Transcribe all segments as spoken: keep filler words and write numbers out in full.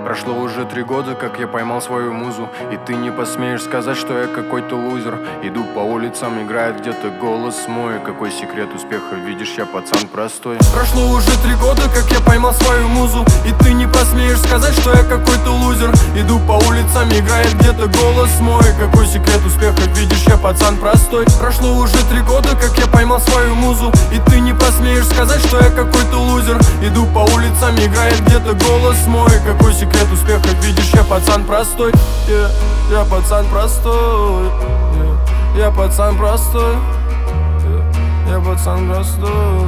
Прошло уже три года, как я поймал свою музу, и ты не посмеешь сказать, что я какой-то лузер. Иду по улицам, играет где-то голос мой. Какой секрет успеха, видишь, я пацан простой. Прошло уже три года, как я поймал свою музу, и ты не посмеешь сказать, что я какой-то лузер. Иду по улицам, играет где-то голос мой. Какой секрет успеха, видишь, я пацан простой. Прошло уже три года, как я поймал свою музу, и ты не посмеешь сказать, что я какой-то лузер. Иду по улицам, играет где-то голос мой. Какой секрет успеха, видишь, я пацан простой. yeah, Я пацан простой. yeah, Я пацан простой. yeah, Я пацан простой.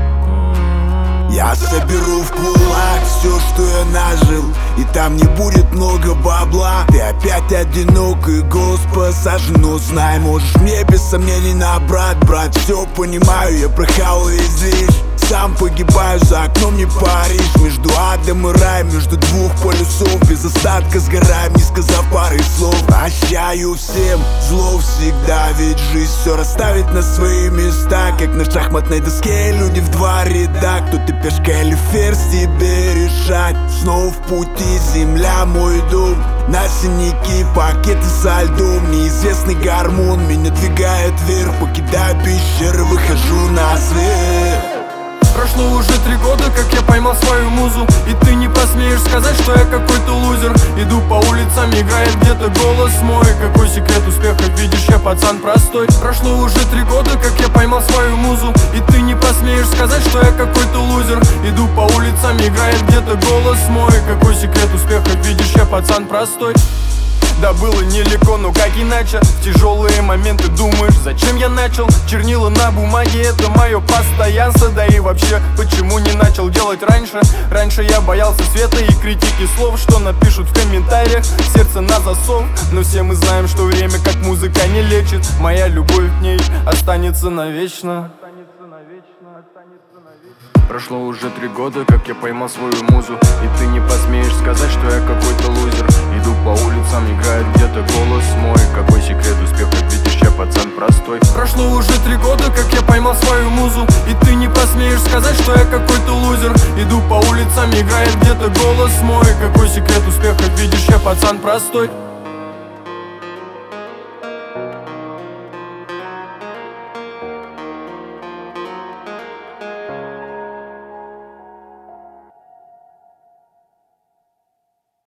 Я соберу в кулак все, что я нажил, и там не будет много бабла. Ты опять одинок и голос посажен, но знай, можешь мне без сомнений набрать. Брат, все понимаю, я прохавал весь движ. Сам погибаю, за окном не Париж. Между адом и раем, между двух полюсов, без остатка сгораем, не сказав пары слов. Прощаю всем зло всегда, ведь жизнь все расставит на свои места. Как на шахматной доске люди в два ряда. Кто-то пешка или ферзь, тебе решать. Снова в пути, земля мой дом. На синяки пакеты со льдом. Неизвестный гормон меня двигает вверх. Покидаю пещеры, выхожу на свет. Прошло уже три года, как я поймал свою музу, и ты не посмеешь сказать, что я какой-то лузер. Иду по улицам, играет где-то голос мой. Какой секрет успеха, видишь, я пацан простой. Прошло уже три года, как я поймал свою музу, и ты не посмеешь сказать, что я какой-то лузер. Иду по улицам, играет где-то голос мой. Какой секрет успеха, видишь, я пацан простой. Да было нелегко, но как иначе? В тяжелые моменты думаешь, зачем я начал? Чернила на бумаге, это мое постоянство. Да и вообще, почему не начал делать раньше? Раньше я боялся света и критики слов, что напишут в комментариях, сердце на засов. Но все мы знаем, что время как музыка не лечит. Моя любовь к ней останется навечно. Прошло уже три года, как я поймал свою музу, и ты не посмеешь сказать, что я какой-то лузер. Иду по улицам, играет где-то голос мой. Какой секрет успеха, видишь, я пацан простой. Прошло уже три года, как я поймал свою музу, и ты не посмеешь сказать, что я какой-то лузер. Иду по улицам, играет где-то голос мой. Какой секрет успеха, видишь, я пацан простой.